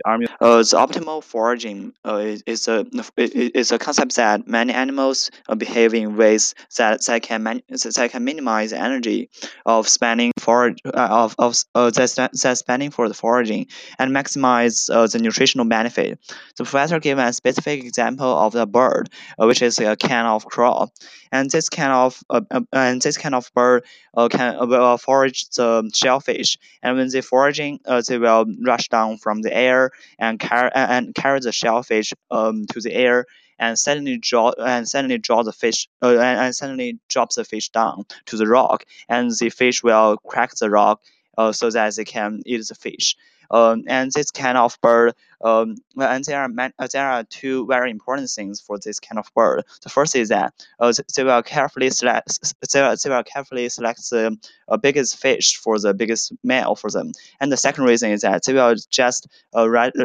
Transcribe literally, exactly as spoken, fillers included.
Uh, the optimal foraging uh, is, is a is a concept that many animals uh, behave in ways that that can man, that can minimize the energy of spending for uh, of of uh, that that spending for the foraging and maximize uh, the nutritional benefit. The professor gave a specific example of the bird, uh, which is a can of crow, and this kind of uh, uh, and this kind of bird uh, can uh, will forage the shellfish, and when they foraging, uh, they will rush down from the air and carry and carry the shellfish um, to the air and suddenly draw and suddenly draw the fish uh, and, and suddenly drops the fish down to the rock, and the fish will crack the rock uh, so that they can eat the fish. Um, and this kind of bird, um, well, and there are man, uh, there are two very important things for this kind of bird. The first is that uh, they will carefully select they will, they will carefully select the uh, biggest fish for the biggest male for them. And the second reason is that they will just uh, right,